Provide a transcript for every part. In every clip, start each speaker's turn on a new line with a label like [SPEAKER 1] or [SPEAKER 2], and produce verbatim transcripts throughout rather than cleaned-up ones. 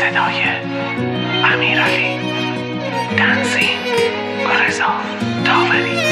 [SPEAKER 1] صدای امیرعلی، تنظیم رضا داوری.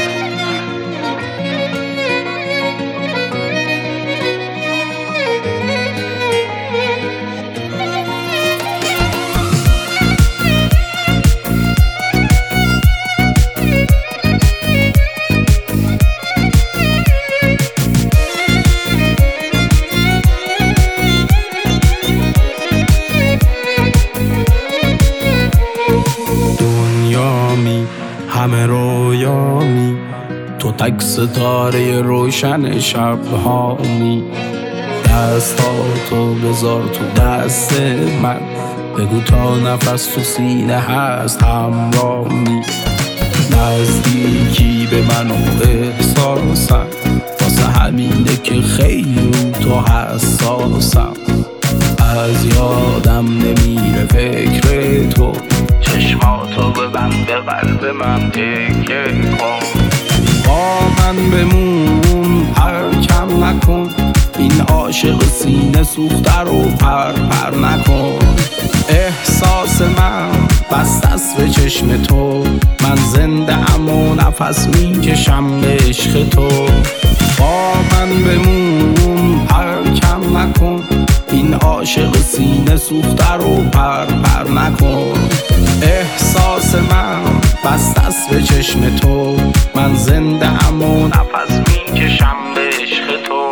[SPEAKER 2] همه رویامی، تو تک ستاره روشن شبهامی. دستاتو بذار تو دست من، بگو تا نفس تو سینه هست همرامی. نزدیکی به من و احساسم، واسه همینه که خیلی تو حساسم. از یادم نمیره فکر تو، چشماتو ببند به قلب من تکه کن. با من بمون ترکم نکن، این عاشق سینه سوخته رو پر پر نکن. احساس من بسته است به چشم تو، من زنده ام و نفس میکشم به عشق تو. با من بمون ترکم نکن، این عاشق سینه سوخته رو پر پر نکن. احساس من بسته است به چشم تو، من زنده ام و نفس میکشم به عشق تو.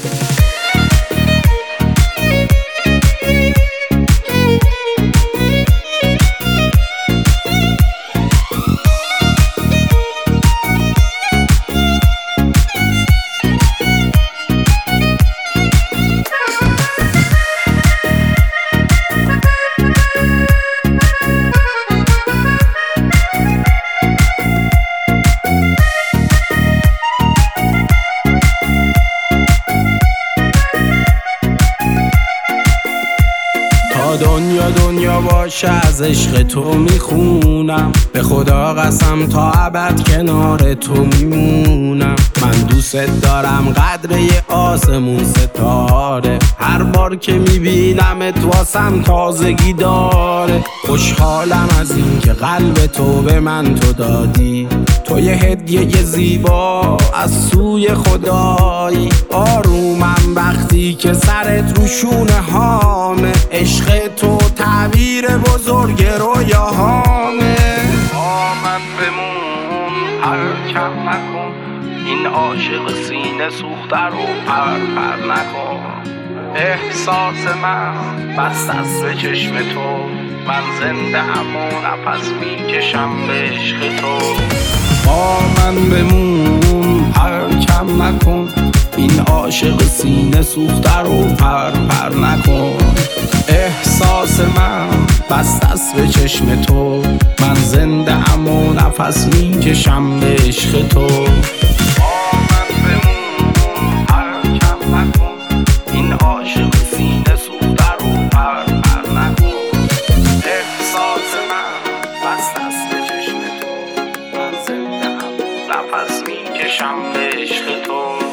[SPEAKER 2] دنیا دنیا باشه از عشق تو میخونم، به خدا قسم تا ابد کنار تو میمونم. من دوست دارم قدر یه آسمون ستاره، هر بار که میبینمت واسم تازگی داره. خوشحالم از این که قلب تو به من تو دادی، تو یه هدیه زیبا از سوی خدایی. آرومم وقتی که سرت رو شونه هامه، عشق تو تعبیر بزرگ رویاهامه. با من بمون ترکم نکن، این عاشق سینه سوخته رو پر پر نکن. احساس من بسته است به چشم تو، من زنده ام و نفس میکشم به عشق تو. با من بمون ترکم نکن، این عاشق سینه سوخته رو پر پر نکن. احساس من بسته است به چشم تو، من زنده ام و نفس میکشم به عشق تو. با من بمون ترکم نکن، این عاشق سینه سوخته رو پر پر نکن. احساس من بسته است به چشم تو، من زنده ام و نفس میکشم به عشق تو.